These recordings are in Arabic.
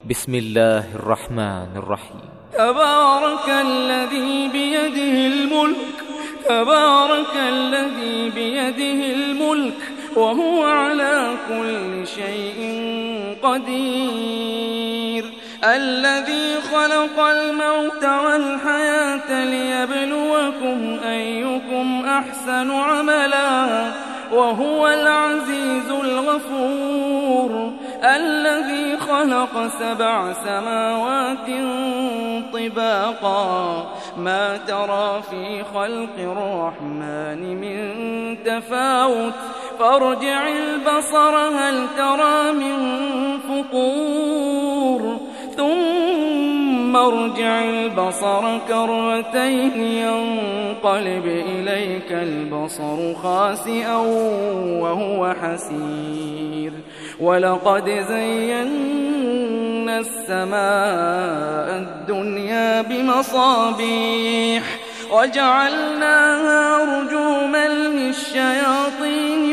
بسم الله الرحمن الرحيم. تبارك الذي بيده الملك وهو على كل شيء قدير، الذي خلق الموت والحياة ليبلوكم أيكم أحسن عملا وهو العزيز الغفور، الذي خلق 7 سماوات طباقا ما ترى في خلق الرحمن من تفاوت فارجع البصر هل ترى من فطور ثم ارجع البصر كرتين ينقلب إليك البصر خاسئا وهو حسير، ولقد زينا السماء الدنيا بمصابيح وجعلناها رجوما للشياطين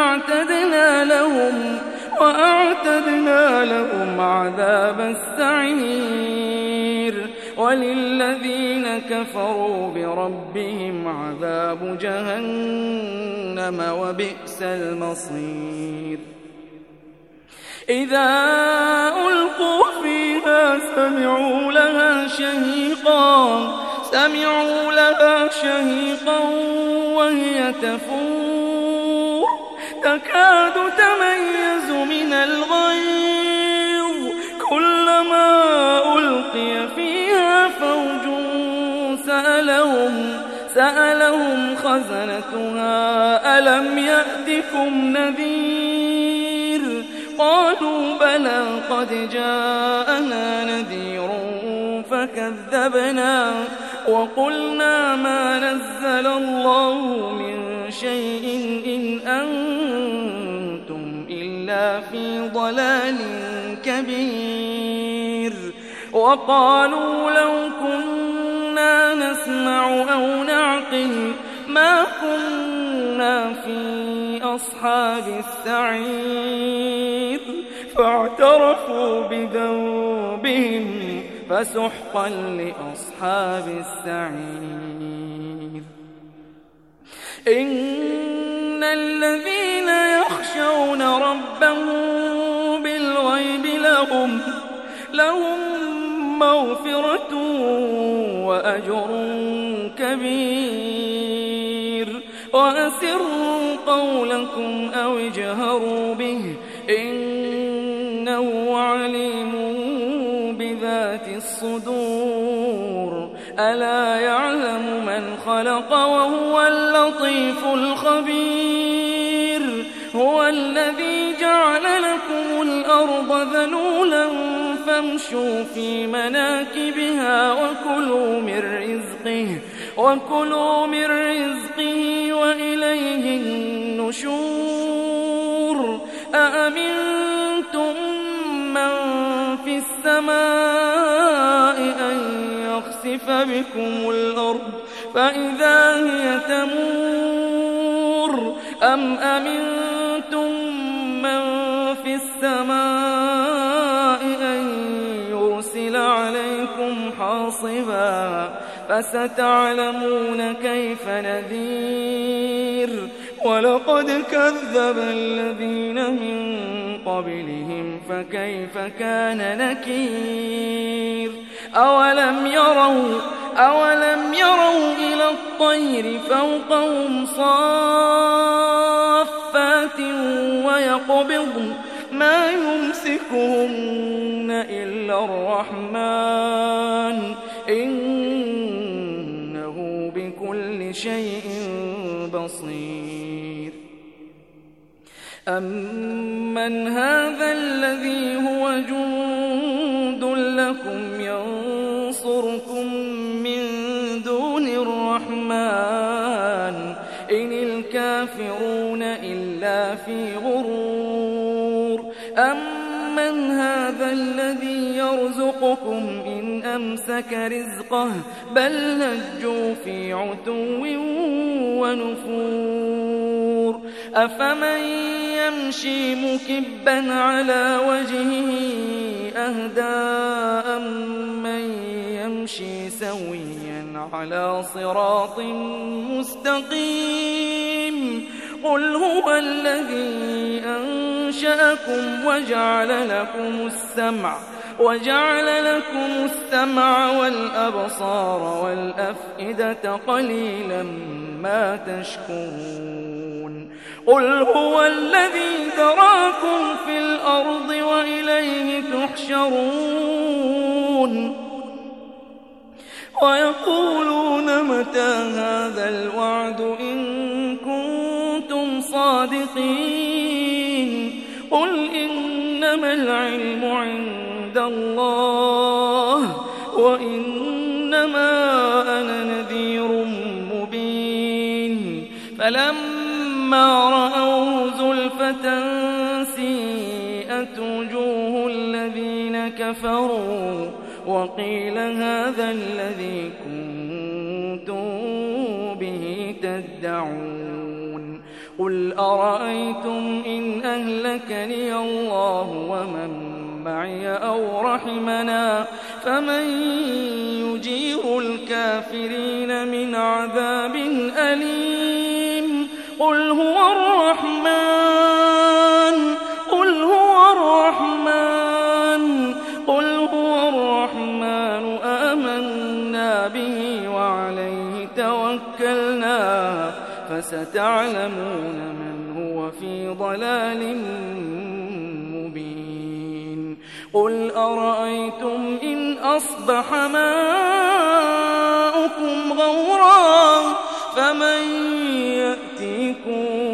وأعتدنا لهم عذاب السعير، وللذين كفروا بربهم عذاب جهنم وبئس المصير. إذا ألقوا فيها سمعوا لها شهيقا وهي تفور تكاد تميز من الغيظ، كلما ألقي فيها فوج سألهم خزنتها ألم يأتكم نذير، قالوا بلى قد جاءنا نذير فكذبنا وقلنا ما نزل الله من شيء إن أنتم إلا في ضلال كبير، وقالوا لو كنا نسمع أو نعقل ما كنا في أصحاب السعير، فاعترفوا بذنبهم فسحقا لأصحاب السعير. إن الذين يخشون ربهم بالغيب لهم مغفرة وأجر كبير، وأسروا قولكم أو اجهروا به إنه عليم بذات الصدور، ألا يعلم من خلق وهو اللطيف الخبير، هو الذي جعل لكم الأرض ذلولا فامشوا في مناكبها وكلوا من رزقه وإليه النشور. أأمنتم من في السماء أن يخسف بكم الأرض فإذا هي تمور، أم أمنتم من في السماء أن يرسل عليكم حاصبا، فستعلمون كيف نذير. ولقد كذب الذين من قبلهم فكيف كان نكير. أولم يروا إلى الطير فوقهم صافات ويقبضن ما يمسكهن إلا الرحمن إنه بكل شيء بصير. أمن هذا الذي هو جند لكم ينصركم من دون الرحمن إن الكافرون إلا في غرور. أمن هذا الذي يرزقكم إن أمسك رزقه بل لجوا في عتو ونفور أفمن يمشي مكبا على وجهه أهدى أمن يمشي سويا على صراط مستقيم قل هو الذي أنشأكم وجعل لكم السمع والأبصار والأفئدة قليلا ما تشكرون قل هو الذي ذراكم في الأرض وإليه تحشرون ويقولون متى هذا الوعد إن كنتم صادقين قل إنما العلم عند الله وإنما أنا نذير مبين فلما رأوا زلفة سيئت وجوه الذين كفروا وقيل هذا الذي كنتم به تدعون قل أرأيتم إن أهلكني الله ومن معي أو رحمنا فمن يجير الكافرين من عذاب أليم قل هو الرحمن آمنا به وعليه توكلنا فستعلمون من هو في ضلال مبين قل أرأيتم إن أصبح ماؤكم غورا فمن يأتيكم